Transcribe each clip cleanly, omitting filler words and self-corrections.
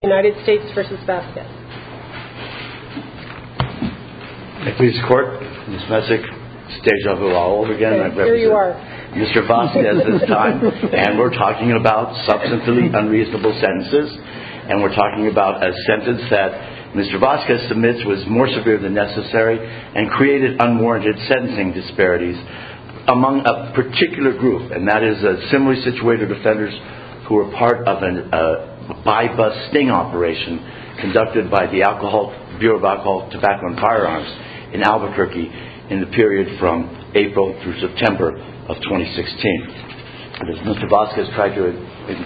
United States versus Vasquez. Please, Court, Ms. Messick, it's deja vu all over again. Okay, here you are. Mr. Vasquez this time, and we're talking about substantively unreasonable sentences, and we're talking about a sentence that Mr. Vasquez submits was more severe than necessary and created unwarranted sentencing disparities among a particular group, and that is similarly situated offenders who were part of a buy-bust sting operation conducted by the Bureau of Alcohol, Tobacco, and Firearms in Albuquerque in the period from April through September of 2016. As Mr. Vasquez tried to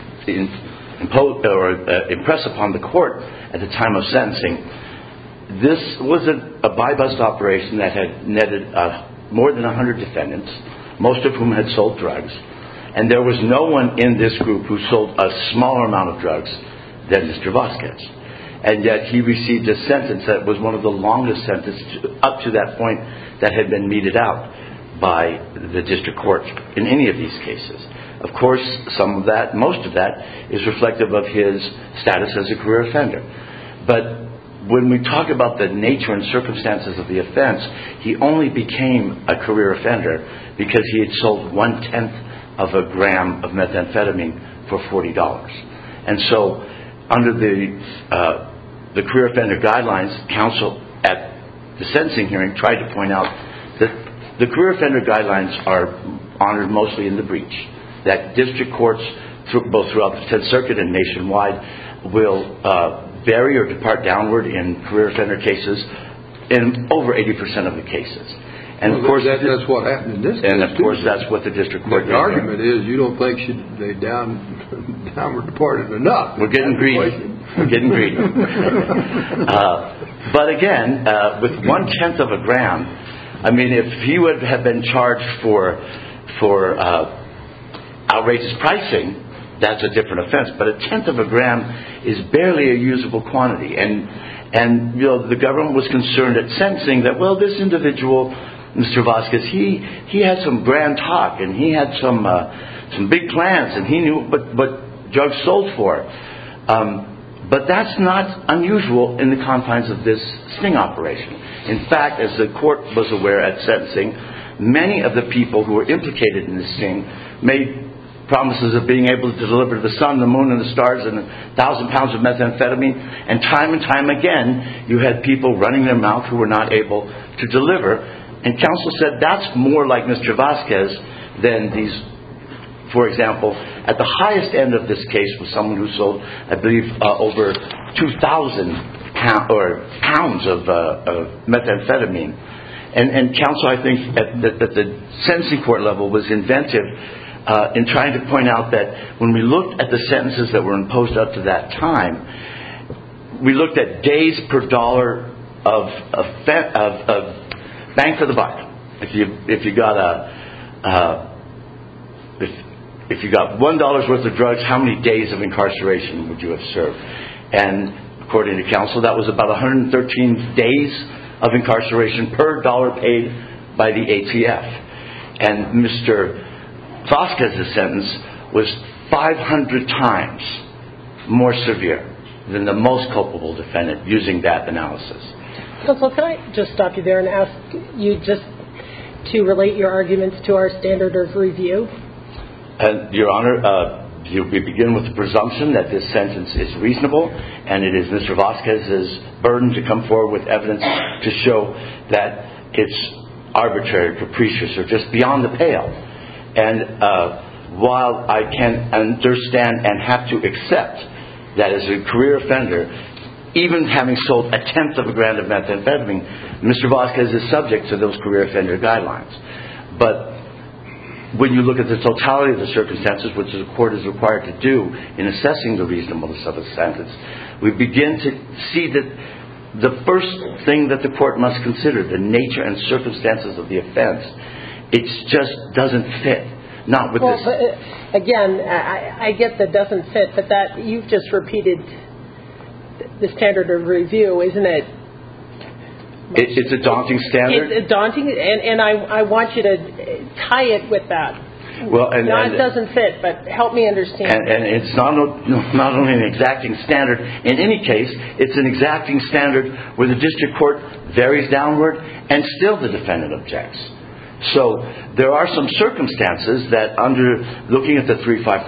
impress upon the court at the time of sentencing, this was a buy-bust operation that had netted more than 100 defendants, most of whom had sold drugs. And there was no one in this group who sold a smaller amount of drugs than Mr. Vasquez. And yet he received a sentence that was one of the longest sentences up to that point that had been meted out by the district court in any of these cases. Of course, most of that is reflective of his status as a career offender. But when we talk about the nature and circumstances of the offense, he only became a career offender because he had sold 1/10 of a gram of methamphetamine for $40. And so, under the career offender guidelines, counsel at the sentencing hearing tried to point out that the career offender guidelines are honored mostly in the breach. That district courts, both throughout the 10th Circuit and nationwide, will vary or depart downward in career offender cases in over 80% of the cases. And of course, that's what happened in this case. And of course, that's what the district court did. The argument is you don't think they downward departed enough. We're getting greedy. But again, with 1/10 of a gram, I mean, if he would have been charged for outrageous pricing, that's a different offense. But 1/10 of a gram is barely a usable quantity, and you know, the government was concerned at sentencing that, well, this individual, Mr. Vasquez, he had some grand talk and he had some big plans and he knew what drugs sold for. But that's not unusual in the confines of this sting operation. In fact, as the court was aware at sentencing, many of the people who were implicated in this sting made promises of being able to deliver to the sun, the moon, and the stars and 1,000 pounds of methamphetamine. And time again, you had people running their mouth who were not able to deliver. And counsel said that's more like Mr. Vasquez than these. For example, at the highest end of this case was someone who sold, I believe, over 2,000 pounds of methamphetamine. And counsel, I think, at the sentencing court level was inventive in trying to point out that when we looked at the sentences that were imposed up to that time, we looked at days per dollar of bang for the buck. If you got $1 worth of drugs, how many days of incarceration would you have served? And according to counsel, that was about 113 days of incarceration per dollar paid by the ATF. And Mr. Vasquez's sentence was 500 times more severe than the most culpable defendant using that analysis. Counsel, can I just stop you there and ask you just to relate your arguments to our standard of review? And, Your Honor, we begin with the presumption that this sentence is reasonable, and it is Mr. Vasquez's burden to come forward with evidence to show that it's arbitrary, capricious, or just beyond the pale. And while I can understand and have to accept that as a career offender, even having sold 1/10 of a gram of methamphetamine, Mr. Vasquez is subject to those career offender guidelines. But when you look at the totality of the circumstances, which the court is required to do in assessing the reasonableness of a sentence, we begin to see that the first thing that the court must consider, the nature and circumstances of the offense, it just doesn't fit. Not with this. But again, I get that doesn't fit, but that you've just repeated the standard of review, isn't it? It's a daunting standard. It's daunting, and I want you to tie it with that. Well, it doesn't fit, but help me understand. And it's not only an exacting standard. In any case, it's an exacting standard where the district court varies downward and still the defendant objects. So there are some circumstances that under looking at the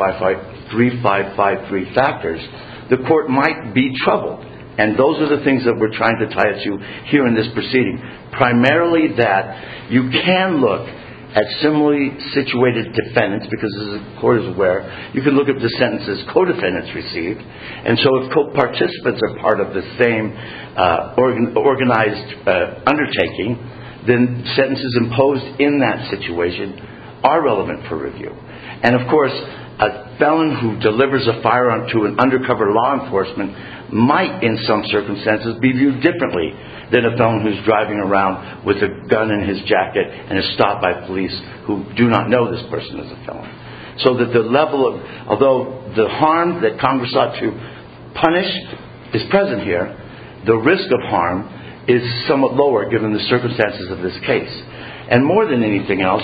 3553 factors, the court might be troubled. And those are the things that we're trying to tie it to here in this proceeding. Primarily that you can look at similarly situated defendants, because as the court is aware, you can look at the sentences co-defendants received. And so if co-participants are part of the same organized undertaking, then sentences imposed in that situation are relevant for review. And of course, a felon who delivers a firearm to an undercover law enforcement might, in some circumstances, be viewed differently than a felon who's driving around with a gun in his jacket and is stopped by police who do not know this person is a felon. So that the level of, although the harm that Congress ought to punish is present here, the risk of harm is somewhat lower given the circumstances of this case. And more than anything else,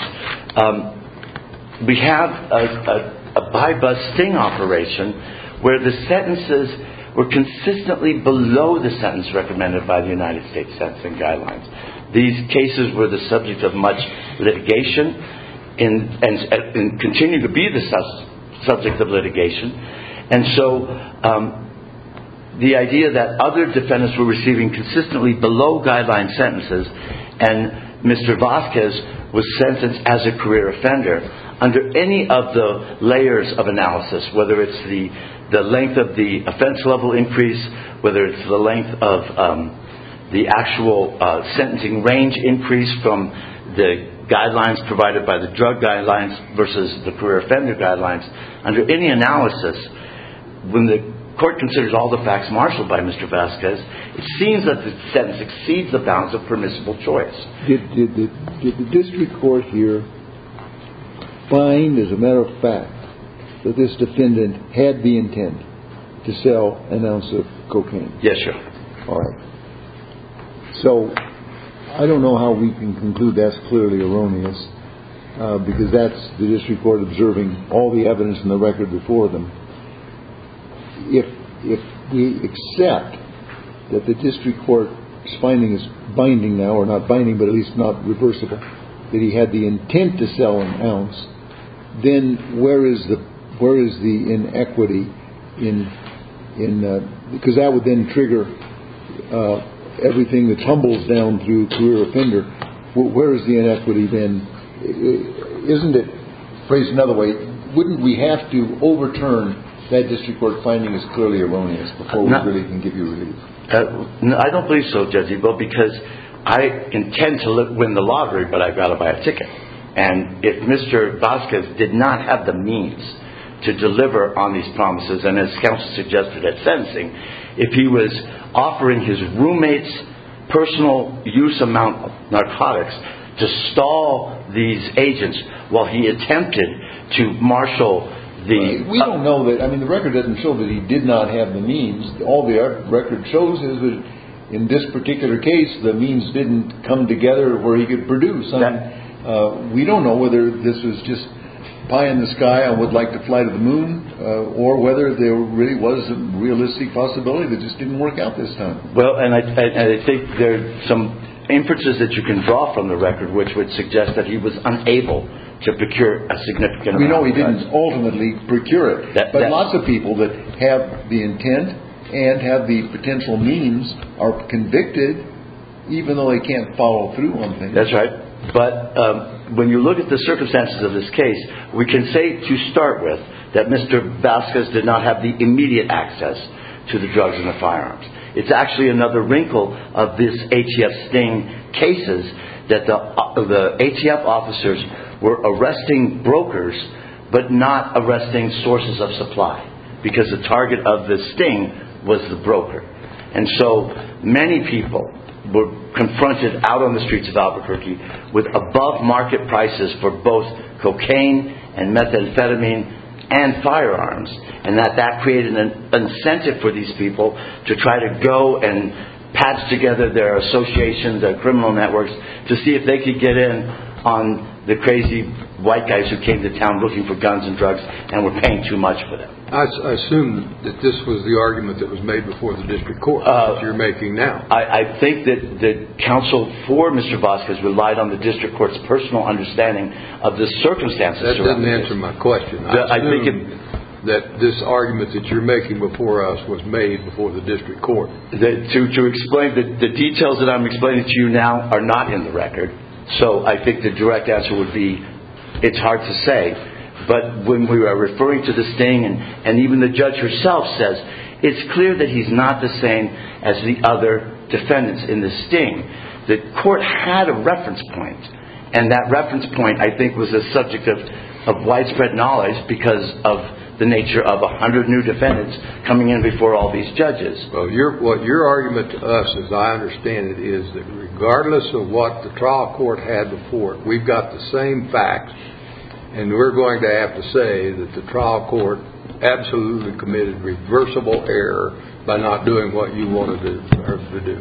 we have a buy-bust sting operation where the sentences were consistently below the sentence recommended by the United States Sentencing Guidelines. These cases were the subject of much litigation and continue to be the subject of litigation. And so the idea that other defendants were receiving consistently below guideline sentences and Mr. Vasquez was sentenced as a career offender under any of the layers of analysis, whether it's the length of the offense level increase, whether it's the length of the actual sentencing range increase from the guidelines provided by the drug guidelines versus the career offender guidelines, under any analysis, when the court considers all the facts marshaled by Mr. Vasquez, it seems that the sentence exceeds the bounds of permissible choice. Did the district court here find, as a matter of fact, that this defendant had the intent to sell an ounce of cocaine? Yes, sir. All right. So I don't know how we can conclude that's clearly erroneous, because that's the district court observing all the evidence in the record before them. If we accept that the district court's finding is binding now, or not binding, but at least not reversible, that he had the intent to sell an ounce, then where is the inequity because that would then trigger everything that tumbles down through career offender. Where is the inequity then? Isn't it, phrased another way, wouldn't we have to overturn that district court finding is clearly erroneous before we really can give you relief? No, I don't believe so, Judge Ebo, because I intend to win the lottery, but I've got to buy a ticket. And if Mr. Vasquez did not have the means to deliver on these promises, and as counsel suggested at sentencing, if he was offering his roommate's personal use amount of narcotics to stall these agents while he attempted to marshal the... We don't know that. I mean, the record doesn't show that he did not have the means. All the record shows is that in this particular case, the means didn't come together where he could produce. We don't know whether this was just pie in the sky, I would like to fly to the moon, or whether there really was a realistic possibility that just didn't work out this time. Well, and I think there are some inferences that you can draw from the record which would suggest that he was unable to procure a significant amount. We know he didn't ultimately procure it, but lots of people that have the intent and have the potential means are convicted even though they can't follow through on things. That's right. But when you look at the circumstances of this case, we can say to start with that Mr. Vasquez did not have the immediate access to the drugs and the firearms. It's actually another wrinkle of this ATF sting cases that the ATF officers were arresting brokers but not arresting sources of supply, because the target of the sting was the broker. And so many people were confronted out on the streets of Albuquerque with above market prices for both cocaine and methamphetamine and firearms, and that created an incentive for these people to try to go and patch together their associations, their criminal networks, to see if they could get in on the crazy white guys who came to town looking for guns and drugs and were paying too much for them. I assume that this was the argument that was made before the district court that you're making now. I think that the counsel for Mr. Vasquez relied on the district court's personal understanding of the circumstances. That doesn't answer my question. I assume that this argument that you're making before us was made before the district court. To explain, the details that I'm explaining to you now are not in the record. So I think the direct answer would be, it's hard to say. But when we are referring to the sting, and even the judge herself says, it's clear that he's not the same as the other defendants in the sting. The court had a reference point, and that reference point, I think, was a subject of widespread knowledge because of the nature of 100 new defendants coming in before all these judges. Well, what your argument to us, as I understand it, is that regardless of what the trial court had before it, we've got the same facts, and we're going to have to say that the trial court absolutely committed reversible error by not doing what you wanted her to do.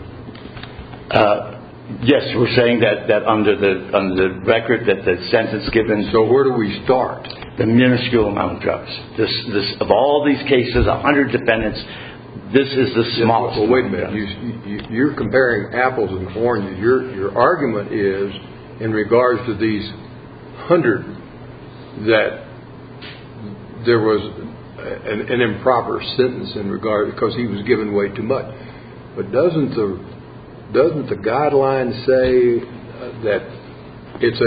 Yes, we're saying that under the record that the sentence given. So where do we start? The minuscule amount of drugs. This of all these cases, 100 defendants, this is the smallest. Well, wait a minute. You're comparing apples and oranges. Your argument is in regards to these 100 that there was an improper sentence in regard because he was given way too much. But doesn't the guideline say that it's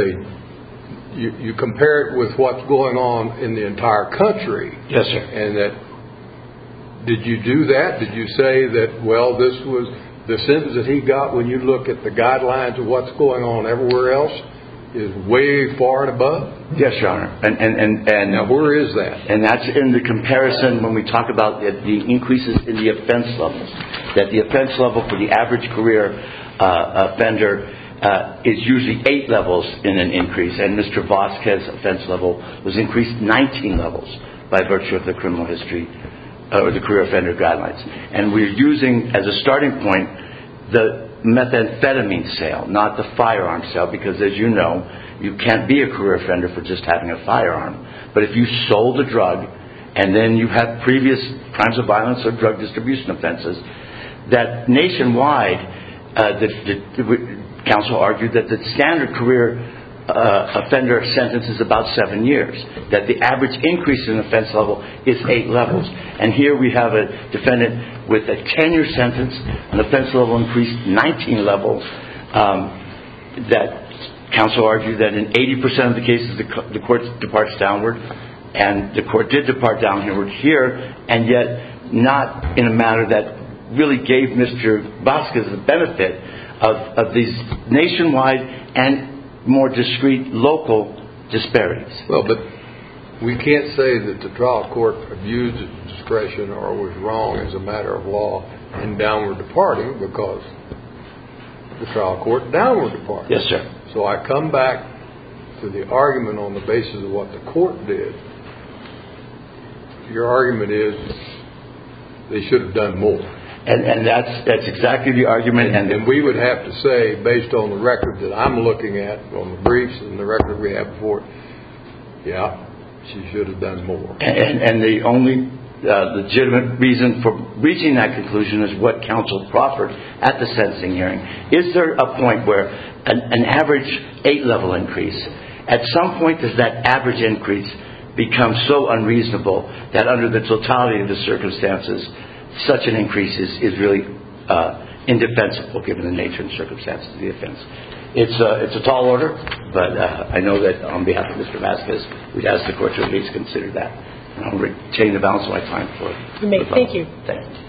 you compare it with what's going on in the entire country? Yes, sir. And that, did you do that? Did you say that, well, this was the sentence that he got when you look at the guidelines of what's going on everywhere else is way far and above? Yes, Your Honor. And now where is that? And that's in the comparison when we talk about the increases in the offense levels. That the offense level for the average career offender is usually 8 levels in an increase, and Mr. Vasquez's offense level was increased 19 levels by virtue of the criminal history or the career offender guidelines. And we're using as a starting point the methamphetamine sale, not the firearm sale, because as you know, you can't be a career offender for just having a firearm. But if you sold a drug and then you have previous crimes of violence or drug distribution offenses, that nationwide, the counsel argued that the standard career offender sentence is about 7 years, that the average increase in offense level is 8 levels. And here we have a defendant with a 10-year sentence, an offense level increased 19 levels, that counsel argued that in 80% of the cases the court departs downward, and the court did depart downward here, and yet not in a manner that really gave Mr. Vasquez the benefit of these nationwide and more discrete local disparities. Well, but we can't say that the trial court abused its discretion or was wrong as a matter of law in downward departing, because the trial court downward departed. Yes, sir. So I come back to the argument on the basis of what the court did. Your argument is they should have done more. And that's exactly the argument. And we would have to say, based on the record that I'm looking at, on the briefs and the record we have before, yeah, she should have done more. And the only legitimate reason for reaching that conclusion is what counsel proffered at the sentencing hearing. Is there a point where an average 8-level increase, at some point does that average increase become so unreasonable that under the totality of the circumstances, such an increase is really indefensible given the nature and circumstances of the offense? It's a tall order, but I know that on behalf of Mr. Vasquez, we'd ask the court to at least consider that. And I'll retain the balance of my time for it. You may. Thank you. Thank you.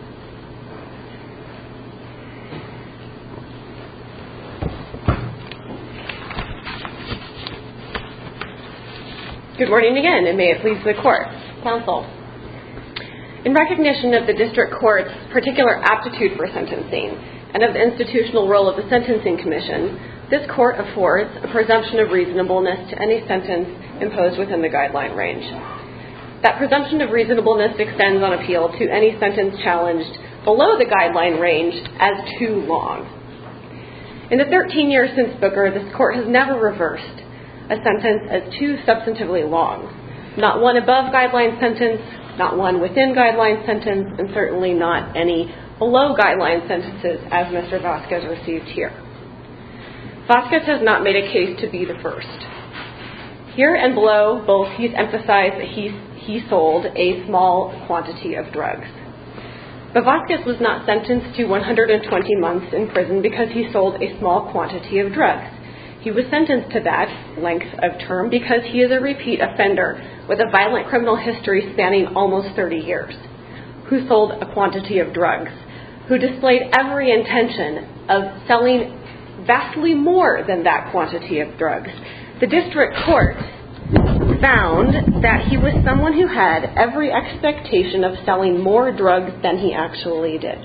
Good morning again, and may it please the court. Counsel. In recognition of the district court's particular aptitude for sentencing and of the institutional role of the Sentencing Commission, this court affords a presumption of reasonableness to any sentence imposed within the guideline range. That presumption of reasonableness extends on appeal to any sentence challenged below the guideline range as too long. In the 13 years since Booker, this court has never reversed a sentence as too substantively long. Not one above guideline sentence, not one within guideline sentence, and certainly not any below guideline sentences as Mr. Vasquez received here. Vasquez has not made a case to be the first. Here and below both, he's emphasized that he sold a small quantity of drugs. But Vasquez was not sentenced to 120 months in prison because he sold a small quantity of drugs. He was sentenced to that length of term because he is a repeat offender with a violent criminal history spanning almost 30 years, who sold a quantity of drugs, who displayed every intention of selling vastly more than that quantity of drugs. The district court found that he was someone who had every expectation of selling more drugs than he actually did.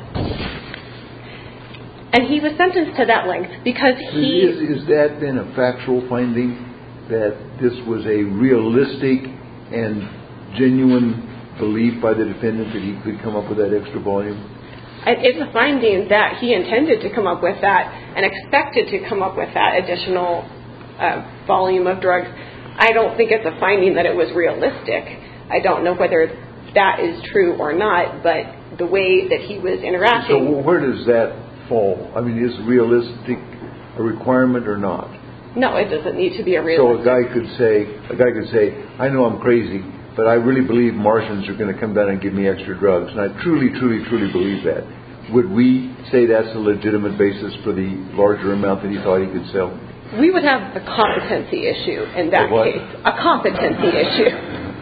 And he was sentenced to that length because he... Is that then a factual finding that this was a realistic and genuine belief by the defendant that he could come up with that extra volume? It's a finding that he intended to come up with that and expected to come up with that additional volume of drugs. I don't think it's a finding that it was realistic. I don't know whether that is true or not, but the way that he was interacting... So where does that fall? I mean, is realistic a requirement or not? No, it doesn't need to be a realistic... So a guy could say, I know I'm crazy, but I really believe Martians are going to come down and give me extra drugs, and I truly, truly, truly believe that. Would we say that's a legitimate basis for the larger amount that he thought he could sell? We would have a competency issue in that case. A competency issue.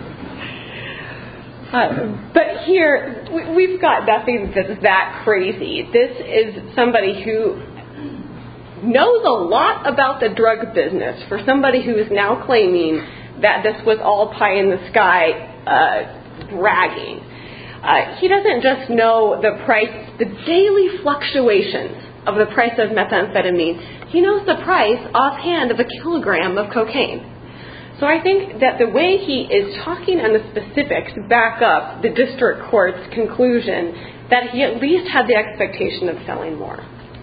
But here, we've got nothing that's that crazy. This is somebody who knows a lot about the drug business for somebody who is now claiming that this was all pie in the sky bragging. He doesn't just know the price, the daily fluctuations of the price of methamphetamine. He knows the price offhand of a kilogram of cocaine. So I think that the way he is talking and the specifics back up the district court's conclusion that he at least had the expectation of selling more.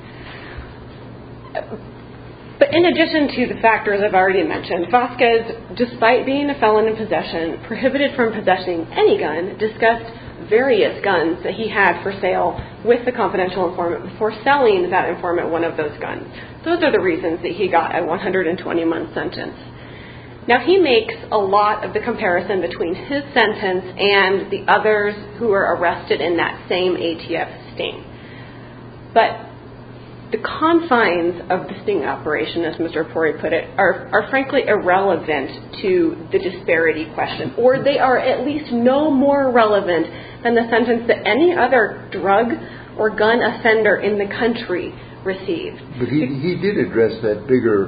But in addition to the factors I've already mentioned, Vasquez, despite being a felon in possession, prohibited from possessing any gun, discussed various guns that he had for sale with the confidential informant before selling that informant one of those guns. Those are the reasons that he got a 120-month sentence. Now, he makes a lot of the comparison between his sentence and the others who were arrested in that same ATF sting. But the confines of the sting operation, as Mr. Pori put it, are frankly irrelevant to the disparity question, or they are at least no more relevant than the sentence that any other drug or gun offender in the country received. But he did address that bigger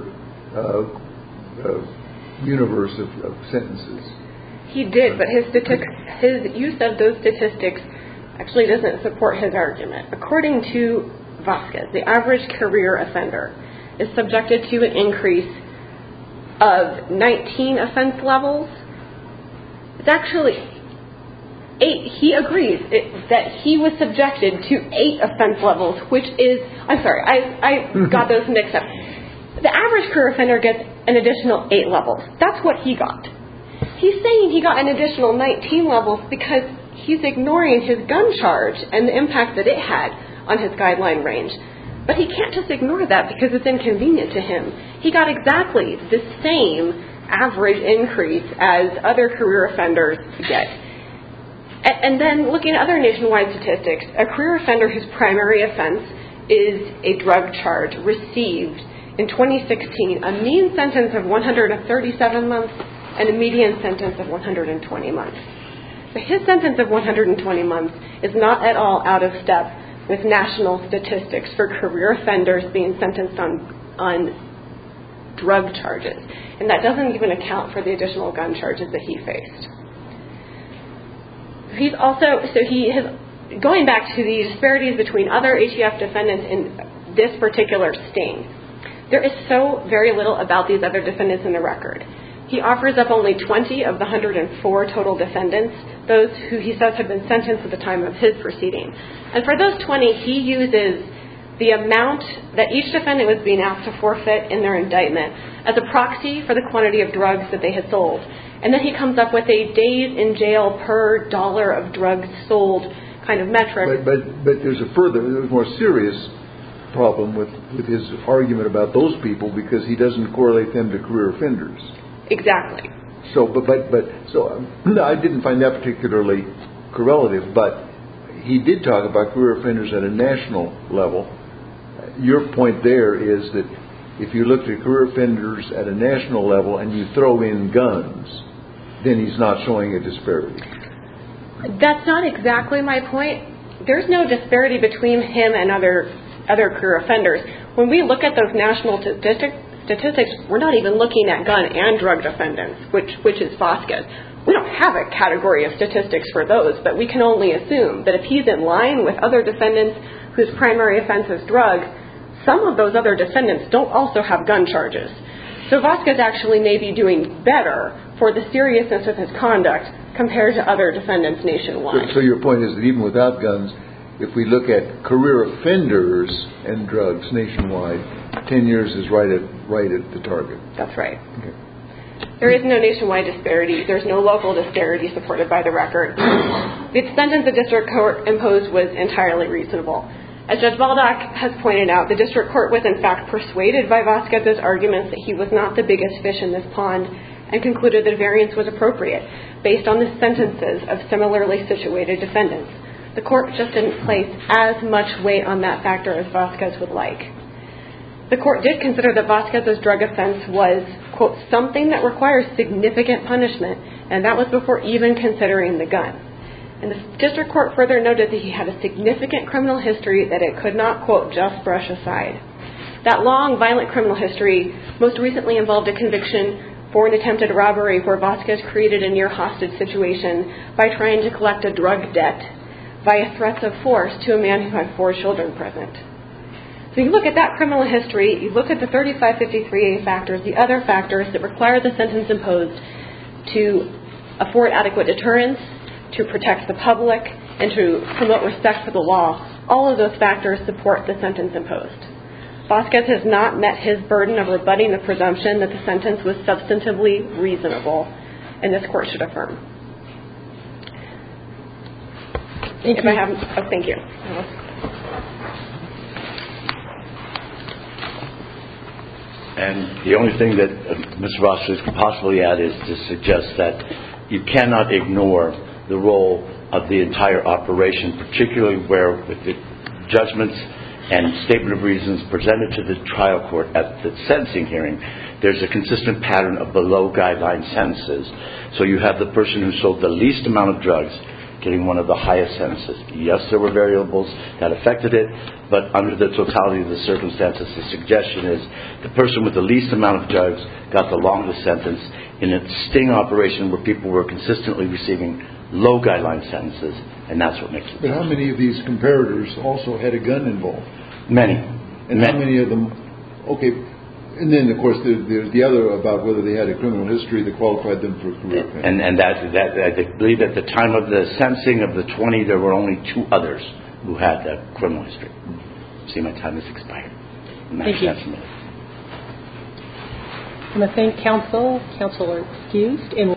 universe of sentences. He did, but his use of those statistics actually doesn't support his argument. According to Vasquez, the average career offender is subjected to an increase of 19 offense levels. It's actually 8. He agrees that he was subjected to 8 offense levels, which is, I'm sorry, I got those mixed up. The average career offender gets an additional 8 levels. That's what he got. He's saying he got an additional 19 levels because he's ignoring his gun charge and the impact that it had on his guideline range. But he can't just ignore that because it's inconvenient to him. He got exactly the same average increase as other career offenders get. And then looking at other nationwide statistics, a career offender whose primary offense is a drug charge received in 2016 a mean sentence of 137 months and a median sentence of 120 months. But his sentence of 120 months is not at all out of step with national statistics for career offenders being sentenced on drug charges. And that doesn't even account for the additional gun charges that he faced. Going back to the disparities between other ATF defendants in this particular sting, there is so very little about these other defendants in the record. He offers up only 20 of the 104 total defendants, those who he says had been sentenced at the time of his proceeding. And for those 20, he uses the amount that each defendant was being asked to forfeit in their indictment as a proxy for the quantity of drugs that they had sold. And then he comes up with a days in jail per dollar of drugs sold kind of metric. But there's a more serious problem with his argument about those people, because he doesn't correlate them to career offenders. Exactly. So, I didn't find that particularly correlative, but he did talk about career offenders at a national level. Your point there is that if you look at career offenders at a national level and you throw in guns, then he's not showing a disparity. That's not exactly my point. There's no disparity between him and other career offenders. When we look at those national statistics, we're not even looking at gun and drug defendants, which is Vasquez. We don't have a category of statistics for those, but we can only assume that if he's in line with other defendants whose primary offense is drugs, some of those other defendants don't also have gun charges. So Vasquez actually may be doing better for the seriousness of his conduct compared to other defendants nationwide. So your point is that even without guns, if we look at career offenders and drugs nationwide, 10 years is right at the target. That's right. Okay. There is no nationwide disparity. There's no local disparity supported by the record. The sentence the district court imposed was entirely reasonable. As Judge Baldock has pointed out, the district court was in fact persuaded by Vasquez's arguments that he was not the biggest fish in this pond, and concluded that a variance was appropriate based on the sentences of similarly situated defendants. The court just didn't place as much weight on that factor as Vasquez would like. The court did consider that Vasquez's drug offense was, quote, something that requires significant punishment, and that was before even considering the gun. And the district court further noted that he had a significant criminal history that it could not, quote, just brush aside. That long, violent criminal history most recently involved a conviction for an attempted robbery where Vasquez created a near-hostage situation by trying to collect a drug debt via threats of force to a man who had 4 children present. So you look at that criminal history, you look at the 3553A factors, the other factors that require the sentence imposed to afford adequate deterrence, to protect the public, and to promote respect for the law. All of those factors support the sentence imposed. Vasquez has not met his burden of rebutting the presumption that the sentence was substantively reasonable, and this court should affirm. Thank you. Thank you. And the only thing that Mr. Vasquez could possibly add is to suggest that you cannot ignore the role of the entire operation, particularly where with the judgments and statement of reasons presented to the trial court at the sentencing hearing, there's a consistent pattern of below guideline sentences. So you have the person who sold the least amount of drugs getting one of the highest sentences. Yes, there were variables that affected it, but under the totality of the circumstances, the suggestion is the person with the least amount of drugs got the longest sentence in a sting operation where people were consistently receiving low guideline sentences, and that's what makes it. But how many of these comparators also had a gun involved? Many. And how many of them? Okay, and then of course there's the other about whether they had a criminal history that qualified them for career offense. And that I believe at the time of the sentencing of the 20, there were only 2 others who had a criminal history. See, my time has expired. Thank you. I'm going to thank counsel. Counsel are excused.